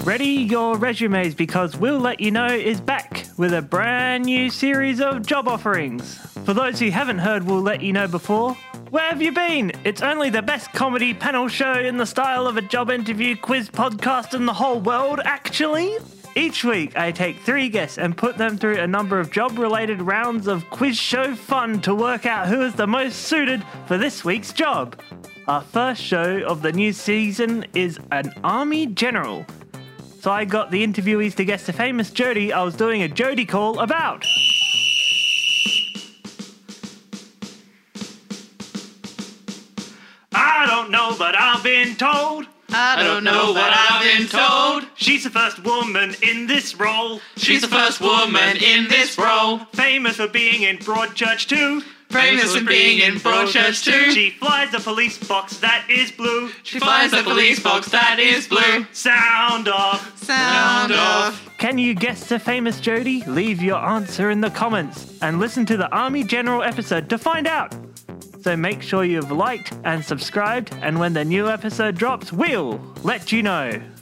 Ready your resumes because We'll Let You Know is back with a brand new series of job offerings. For those who haven't heard We'll Let You Know before, where have you been? It's only the best comedy panel show in the style of a job interview quiz podcast in the whole world, actually. Each week, I take 3 guests and put them through a number of job-related rounds of quiz show fun to work out who is the most suited for this week's job. Our first show of the new season is an Army General. So I got the interviewees to guess the famous Jody I was doing a Jody call about. I don't know, but I've been told. I don't know what I've been told. She's the first woman in this role. She's the first woman in this role. Famous for being in Broadchurch too. Famous for being in Broadchurch too. She flies a police box that is blue. She flies a police box that is blue. Sound off. Sound off. Can you guess the famous Jody? Leave your answer in the comments and listen to the Army General episode to find out. So make sure you've liked and subscribed, and when the new episode drops, we'll let you know.